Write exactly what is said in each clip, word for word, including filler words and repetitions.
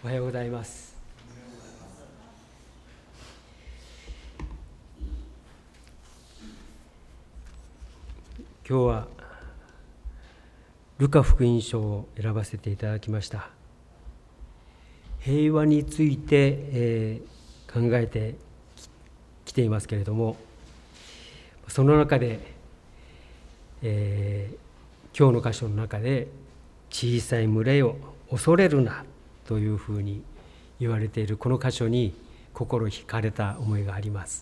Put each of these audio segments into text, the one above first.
おはようございます。今日はルカ福音書を選ばせていただきました。平和について、えー、考えてきていますけれども、その中で、えー、今日の箇所の中で小さい群れを恐れるなというふうに言われているこの箇所に心惹かれた思いがあります。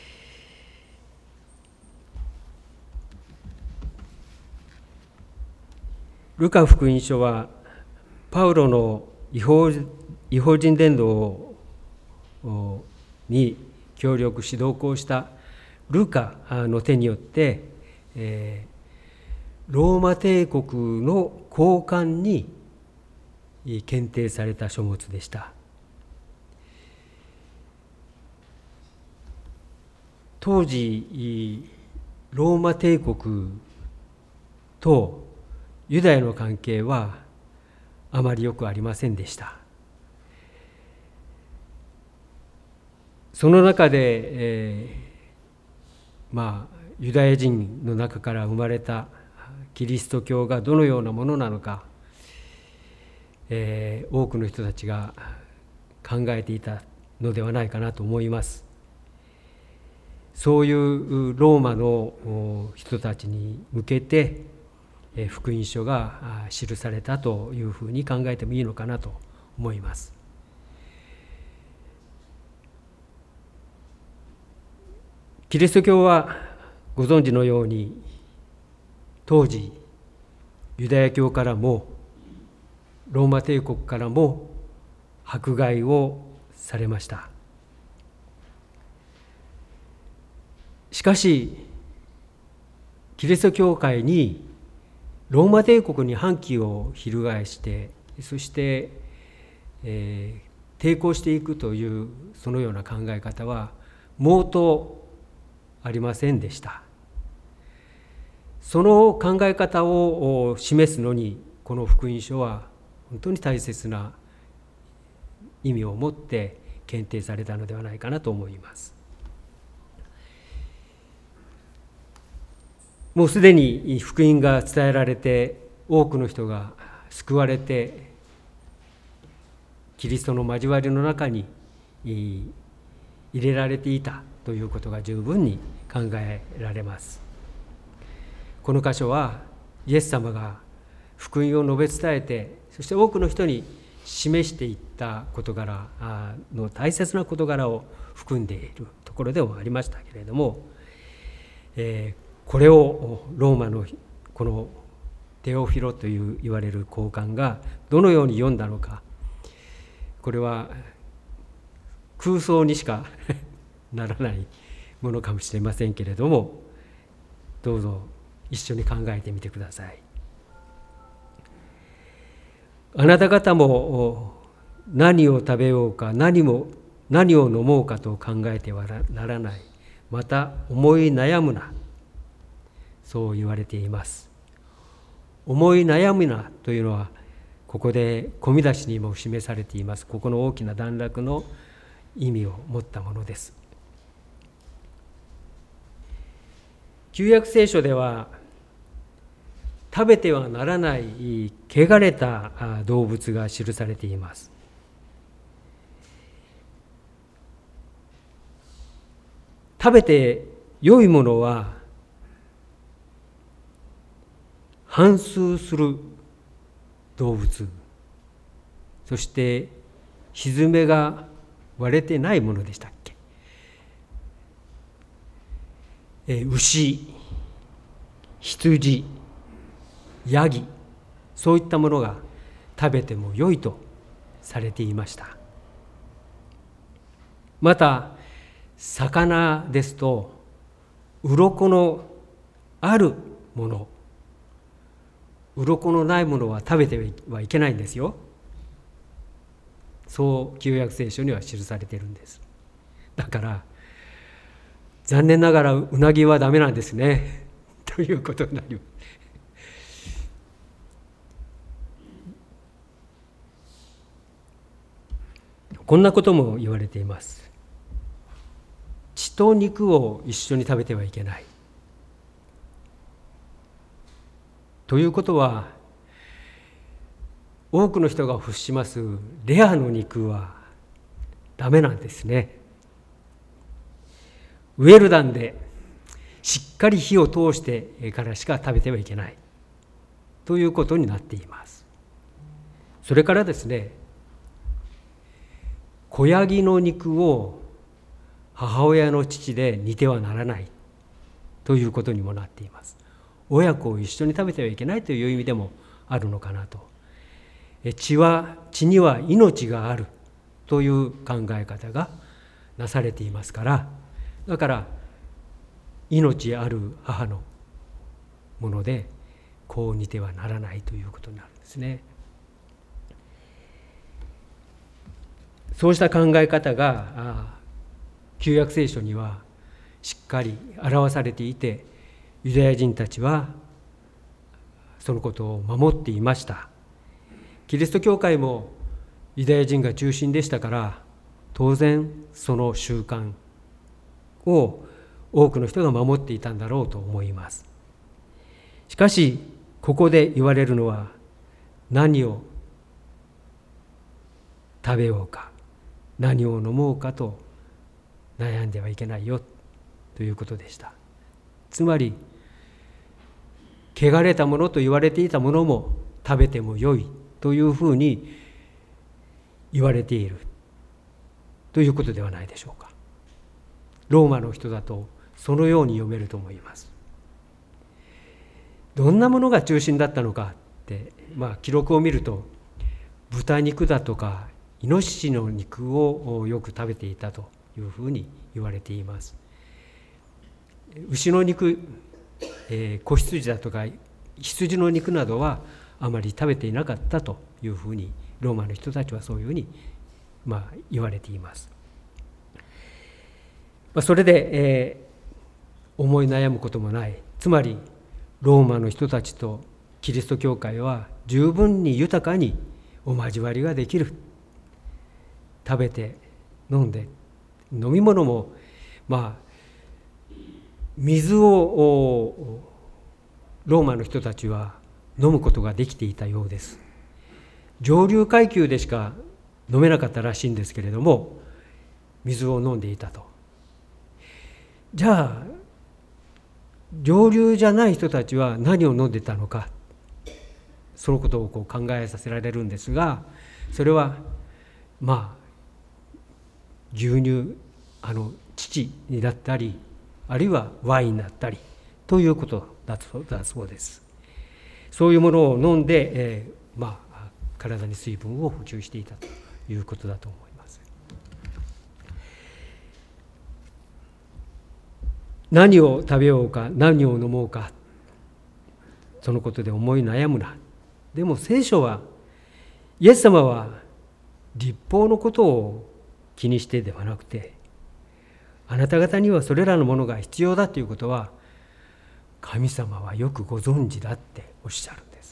ルカ福音書はパウロの違法、違法人伝道に協力し同行したルカの手によって、えー、ローマ帝国の高官に検定された書物でした。当時ローマ帝国とユダヤの関係はあまりよくありませんでした。その中で、えー、まあユダヤ人の中から生まれたキリスト教がどのようなものなのか、えー、多くの人たちが考えていたのではないかなと思います。そういうローマの人たちに向けて福音書が記されたというふうに考えてもいいのかなと思います。キリスト教はご存知のように当時ユダヤ教からもローマ帝国からも迫害をされました。しかしキリスト教会にローマ帝国に反旗を翻して、そして、えー、抵抗していくというそのような考え方は毛頭ありませんでした。その考え方を示すのにこの福音書は本当に大切な意味を持って検定されたのではないかなと思います。もうすでに福音が伝えられて多くの人が救われてキリストの交わりの中に入れられていたということが十分に考えられます。この箇所はイエス様が福音を述べ伝えて、そして多くの人に示していった事柄の大切な事柄を含んでいるところでもありましたけれども、えーこれをローマのこのテオフィロという言われる高官がどのように読んだのか、これは空想にしかならないものかもしれませんけれども、どうぞ一緒に考えてみてください。あなた方も何を食べようか何も何を飲もうかと考えてはならない。また思い悩むな。そう言われています。思い悩むなというのはここで込み出しにも示されています。ここの大きな段落の意味を持ったものです。旧約聖書では食べてはならない汚れた動物が記されています。食べて良いものは反芻する動物、そしてひづめが割れてないものでしたっけ、え牛、羊、ヤギ、そういったものが食べても良いとされていました。また魚ですと鱗のあるもの、鱗のないものは食べてはいけないんですよ。そう旧約聖書には記されているんです。だから残念ながらうなぎはダメなんですねということになります。 こんなことも言われています。血と肉を一緒に食べてはいけない。ということは、多くの人が欲しますレアの肉はダメなんですね。ウェルダンでしっかり火を通してからしか食べてはいけないということになっています。それからですね、子ヤギの肉を母親の乳で煮てはならないということにもなっています。親子を一緒に食べてはいけないという意味でもあるのかなと。血は血には命があるという考え方がなされていますから、だから命ある母のもので子を煮てはならないということになるんですね。そうした考え方が旧約聖書にはしっかり表されていて、ユダヤ人たちはそのことを守っていました。キリスト教会もユダヤ人が中心でしたから、当然その習慣を多くの人が守っていたんだろうと思います。しかしここで言われるのは、何を食べようか何を飲もうかと悩んではいけないよということでした。つまり汚れたものと言われていたものも食べてもよいというふうに言われているということではないでしょうか。ローマの人だとそのように読めると思います。どんなものが中心だったのかって、まあ、記録を見ると豚肉だとかイノシシの肉をよく食べていたというふうに言われています。牛の肉、えー、子羊だとか羊の肉などはあまり食べていなかったというふうにローマの人たちはそういうふうに、まあ、言われています。まあ、それで、えー、思い悩むこともない。つまりローマの人たちとキリスト教会は十分に豊かにお交わりができる。食べて飲んで、飲み物もまあ水をローマの人たちは飲むことができていたようです。上流階級でしか飲めなかったらしいんですけれども、水を飲んでいたと。じゃあ上流じゃない人たちは何を飲んでたのか、そのことをこう考えさせられるんですが、それはまあ牛乳、あの乳になったり、あるいはワインになったりということだそうです。そういうものを飲んで、えー、まあ体に水分を補給していたということだと思います。何を食べようか何を飲もうか、そのことで思い悩むな。でも聖書は、イエス様は律法のことを気にしてではなくて、あなた方にはそれらのものが必要だということは神様はよくご存知だっておっしゃるんです。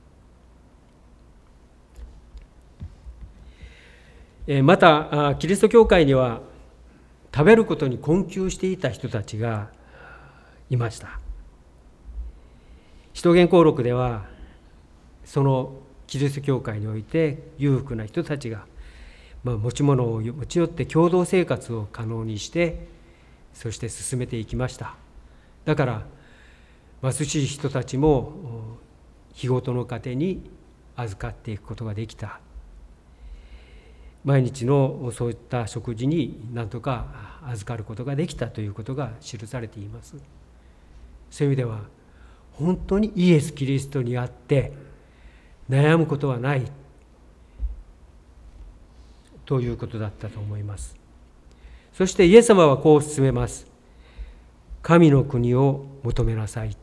またキリスト教会には食べることに困窮していた人たちがいました。使徒言行録では、そのキリスト教会において裕福な人たちが、まあ、持ち物を持ち寄って共同生活を可能にして、そして進めていきました。だから貧しい人たちも日ごとの糧に預かっていくことができた。毎日のそういった食事に何とか預かることができたということが記されています。そういう意味では本当にイエス・キリストにあって悩むことはないということだったと思います。そしてイエス様はこう勧めます。神の国を求めなさい。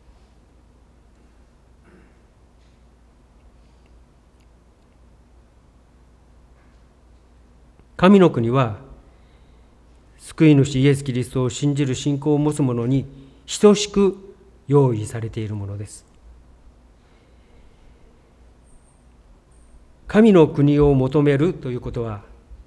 神の国は救い主イエス・キリストを信じる信仰を持つ者に等しく用意されているものです。神の国を求めるということは、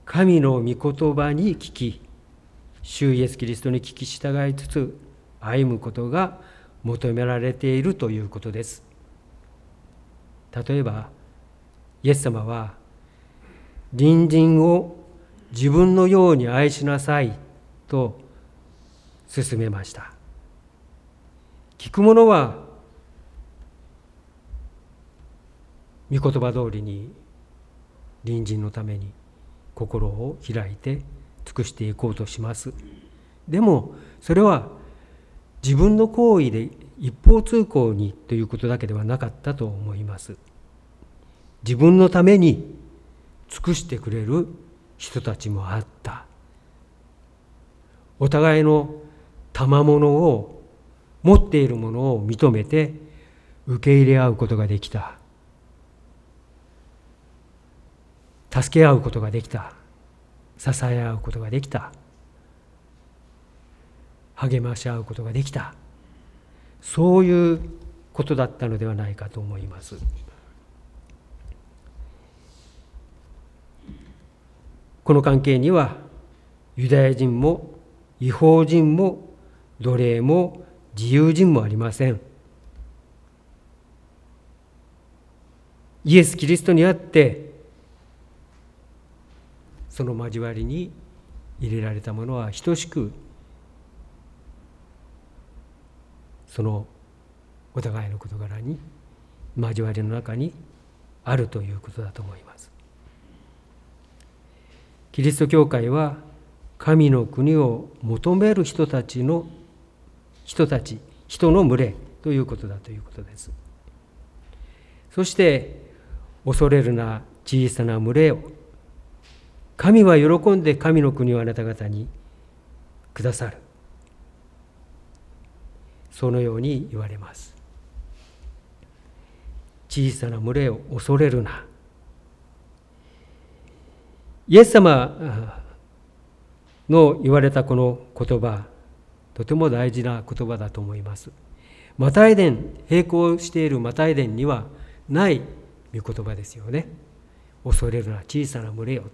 神の御言葉に聞き、主イエスキリストに聞き従いつつ歩むことが求められているということです。例えばイエス様は隣人を自分のように愛しなさいと勧めました。聞く者は御言葉通りに隣人のために心を開いて尽くしていこうとします。でもそれは自分の行為で一方通行にということだけではなかったと思います。自分のために尽くしてくれる人たちもあった。お互いの賜物を、持っているものを認めて受け入れ合うことができた。助け合うことができた。支え合うことができた。励まし合うことができた。そういうことだったのではないかと思います。この関係にはユダヤ人も異邦人も奴隷も自由人もありません。イエス・キリストにあってその交わりに入れられたものは等しくそのお互いの事柄に交わりの中にあるということだと思います。キリスト教会は神の国を求める人たちの人たち人の群れということだということです。そして恐れるな小さな群れを、神は喜んで神の国をあなた方にくださる、そのように言われます。小さな群れを恐れるな。イエス様の言われたこの言葉、とても大事な言葉だと思います。マタイ伝、並行しているマタイ伝にはない御言葉ですよね。恐れるな小さな群れよって、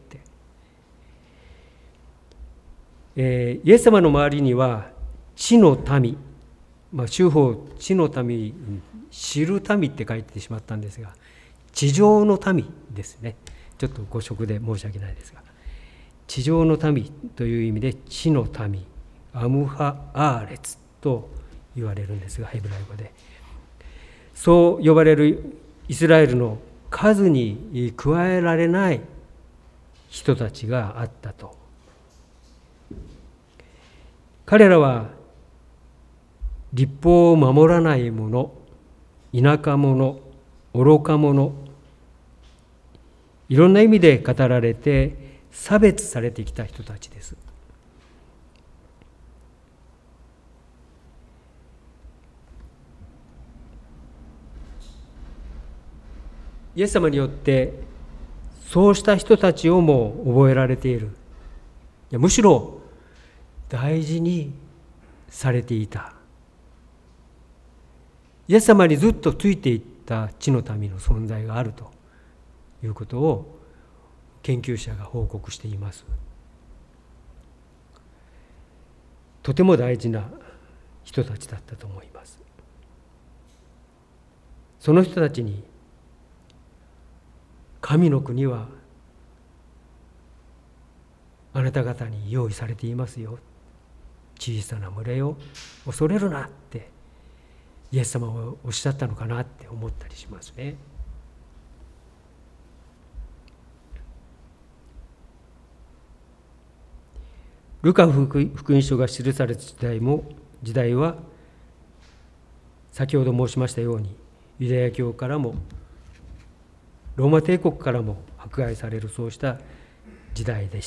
えー、イエス様の周りには地の民、まあ、州法地の民、知る民って書いてしまったんですが、地上の民ですね。ちょっと誤植で申し訳ないですが、地上の民という意味で地の民、アムハアーレツと言われるんですが、ヘブライ語でそう呼ばれるイスラエルの数に加えられない人たちがあったと。彼らは律法を守らない者、田舎者、愚か者、いろんな意味で語られて差別されてきた人たちです。イエス様によってそうした人たちをも覚えられている。いや、むしろ大事にされていた。イエス様にずっとついていった地の民の存在があるということを研究者が報告しています。とても大事な人たちだったと思います。その人たちに神の国はあなた方に用意されていますよ、小さな群れを恐れるなってイエス様はおっしゃったのかなって思ったりしますね。ルカ福音書が記された時代も時代は先ほど申しましたようにユダヤ教からもローマ帝国からも迫害される、そうした時代でした。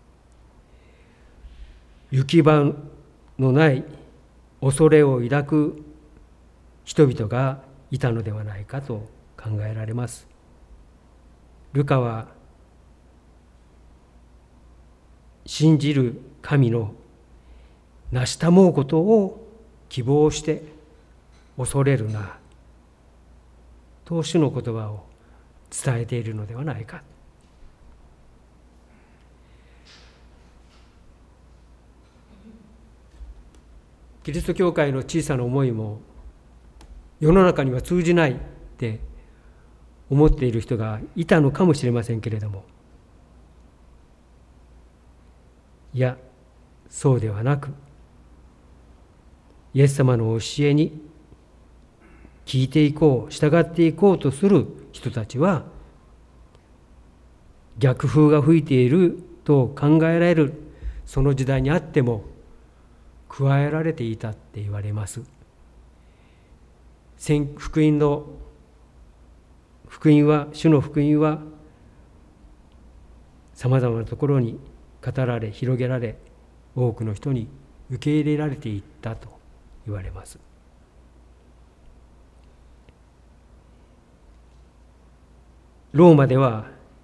行き場のない恐れを抱く人々がいたのではないかと考えられます。ルカは信じる神の成したもうことを希望して恐れるなと主の言葉を伝えているのではないか。 キリスト教会の小さな思いも世の中には通じないって思っている人がいたのかもしれませんけれども、いや、そうではなく、イエス様の教えに聞いていこう、従っていこうとする人たちは、逆風が吹いていると考えられるその時代にあっても加えられていたって言われます。福音の福音は主の福音はさまざまなところに語られ広げられ、多くの人に受け入れられていったと言われます。ローマでは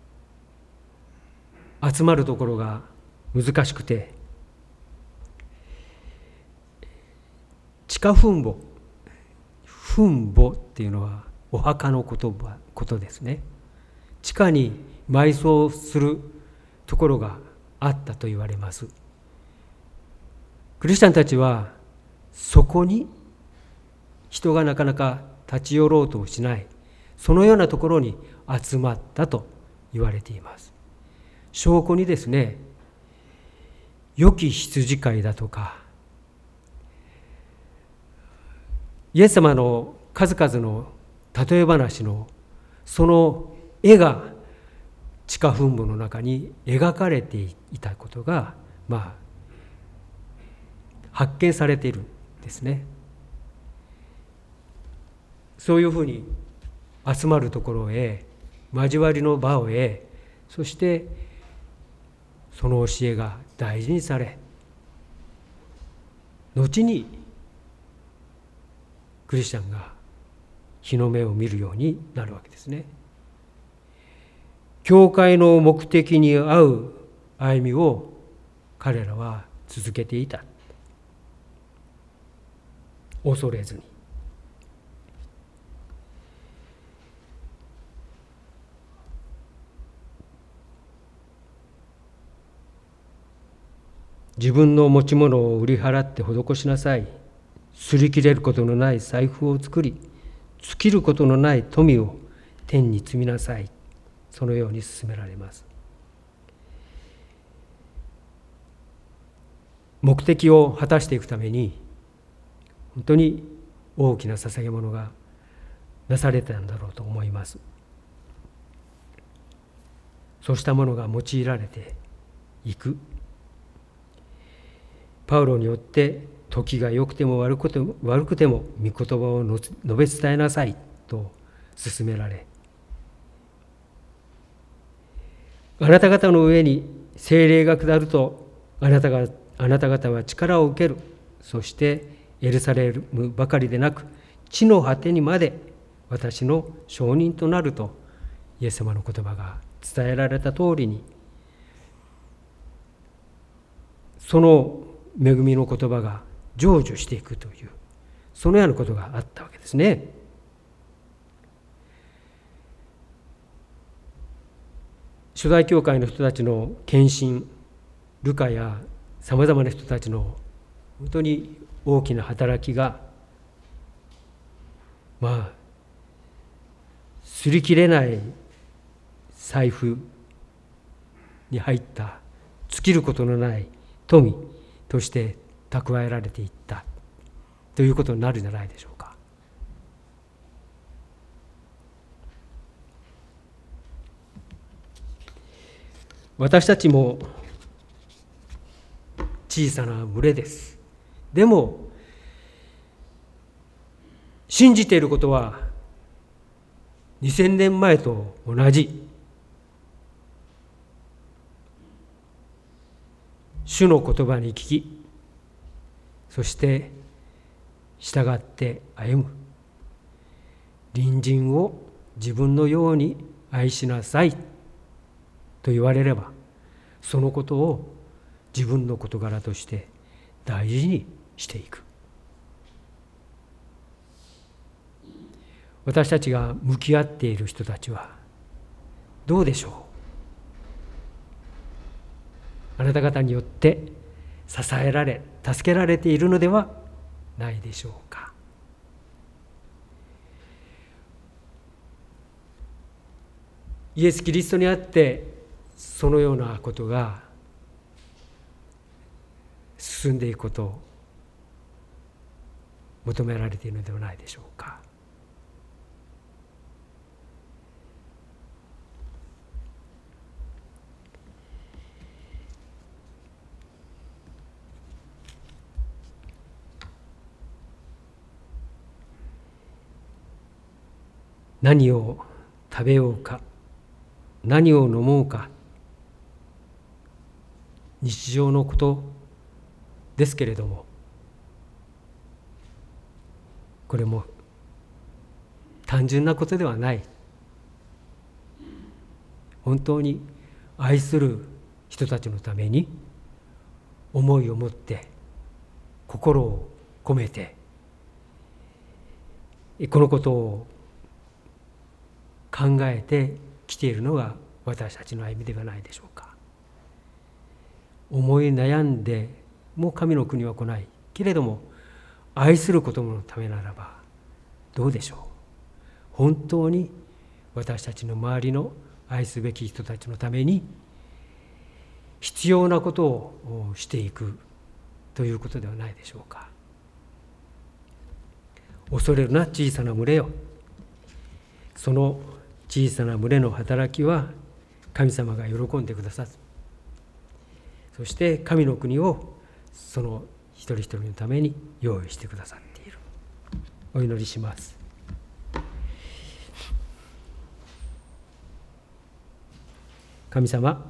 集まるところが難しくて、地下墳墓、墳墓っていうのはお墓の言葉ことですね。地下に埋葬するところがあったと言われます。クリスチャンたちはそこに人がなかなか立ち寄ろうとしない、そのようなところに集まったと言われています。証拠にですね、良き羊飼いだとか、イエス様の数々の例え話のその絵が地下墳墓の中に描かれていたことが、まあ、発見されているんですね。そういうふうに集まるところへ、交わりの場をへ、そしてその教えが大事にされ、後にクリスチャンが日の目を見るようになるわけですね。教会の目的に合う歩みを彼らは続けていた。恐れずに。自分の持ち物を売り払って施しなさい。擦り切れることのない財布を作り、尽きることのない富を天に積みなさい。そのように勧められます。目的を果たしていくために、本当に大きな捧げ物がなされたんだろうと思います。そうしたものが用いられていく。パウロによって時が良くても悪くても悪くても御言葉を述べ伝えなさいと勧められ、あなた方の上に聖霊が下るとあなたがあなた方は力を受ける。そしてエルサレムばかりでなく地の果てにまで私の証人となるとイエス様の言葉が伝えられた通りに、その恵みの言葉が成就していくという、そのようなことがあったわけですね。初代教会の人たちの献身、ルカやさまざまな人たちの本当に大きな働きが、まあ擦り切れない財布に入った尽きることのない富として蓄えられていったということになるんじゃないでしょうか。私たちも小さな群れです。でも信じていることはにせんねんまえと同じ。主の言葉に聞き、そして従って歩む。隣人を自分のように愛しなさいと言われれば、そのことを自分の事柄として大事にしていく。私たちが向き合っている人たちはどうでしょう。あなた方によって支えられ、助けられているのではないでしょうか。イエス・キリストにあってそのようなことが進んでいくことを求められているのではないでしょうか。何を食べようか、何を飲もうか、日常のことですけれども、これも単純なことではない。本当に愛する人たちのために思いを持って心を込めてこのことを考えてきているのが私たちの歩みではないでしょうか。思い悩んでも神の国は来ないけれども、愛することのためならばどうでしょう。本当に私たちの周りの愛すべき人たちのために必要なことをしていくということではないでしょうか。恐れるな小さな群れよ。その小さな群れの働きは神様が喜んでくださる。そして神の国をその一人一人のために用意してくださっている。お祈りします。神様、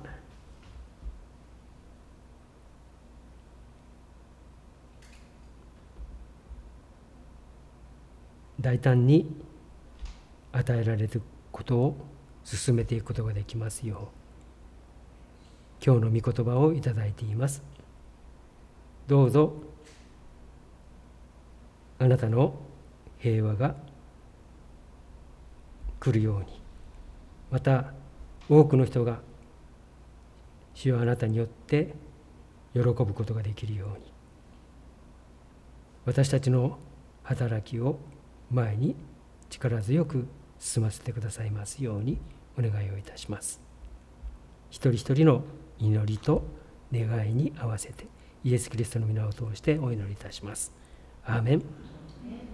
大胆に与えられることを進めていくことができますよう、今日の御言葉をいただいています。どうぞあなたの平和が来るように、また多くの人が主よあなたによって喜ぶことができるように、私たちの働きを前に力強く進ませてくださいますようにお願いをいたします。一人一人の祈りと願いに合わせてイエス・キリストの皆を通してお祈りいたします。アーメン。